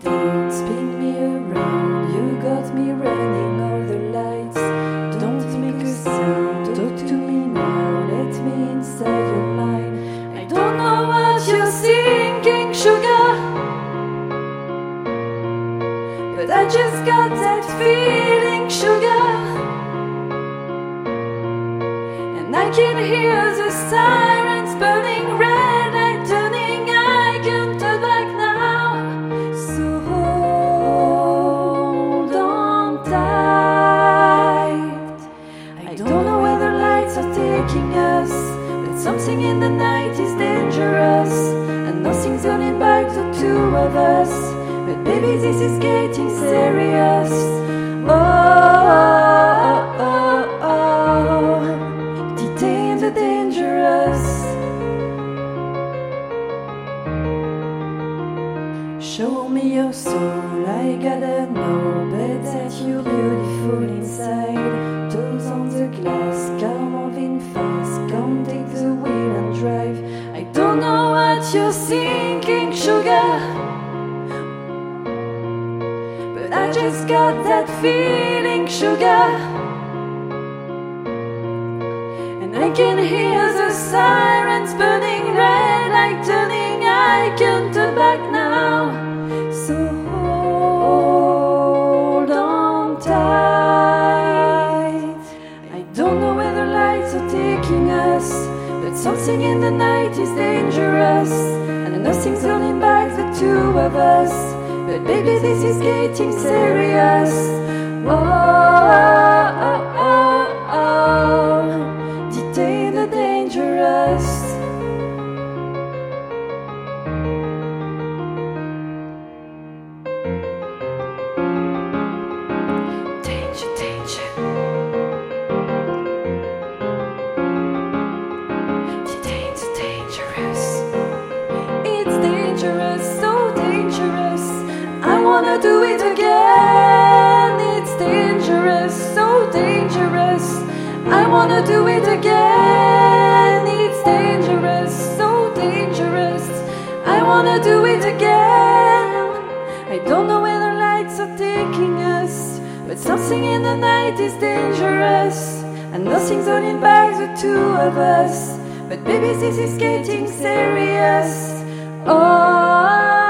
Don't spin me around, you got me running all the lights. Don't make a sound, talk to me now, let me inside your mind. I don't know what you're thinking, sugar, but I just got that feeling, sugar. And I can hear the sirens burning red, like turning, I can't turn back now. So hold on tight. I don't know where the lights are taking us, but something in the night is dangerous, and nothing's turning back the two of us. But baby, this is getting serious. Oh, oh, oh, oh. Detained the dangerous. Show me your soul, I gotta know, but that you're beautiful inside. Toes on the glass, car moving fast, can't take the wheel and drive. I don't know what you're thinking, sugar, but I just got that feeling, sugar. And I can hear the sirens burning red, like turning, I can't turn back now. So hold on tight. I don't know where the lights are taking us, but something in the night is dangerous, and nothing's holding back the two of us. But baby, this is getting serious. Oh, oh, oh, oh. Detain the dangerous. Danger, danger. Detain the dangerous. It's dangerous, so dangerous. I wanna do it again. It's dangerous, so dangerous. I wanna do it again. It's dangerous, so dangerous. I wanna do it again. I don't know where the lights are taking us, but something in the night is dangerous, and nothing's holding back the two of us. But baby, this is getting serious. Oh,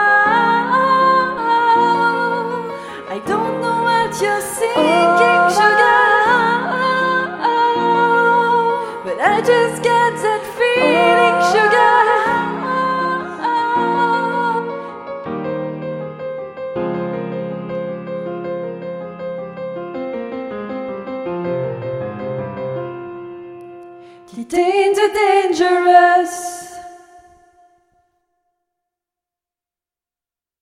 I don't know what you're thinking, sugar, but I just get that feeling, sugar. Detain the dangerous.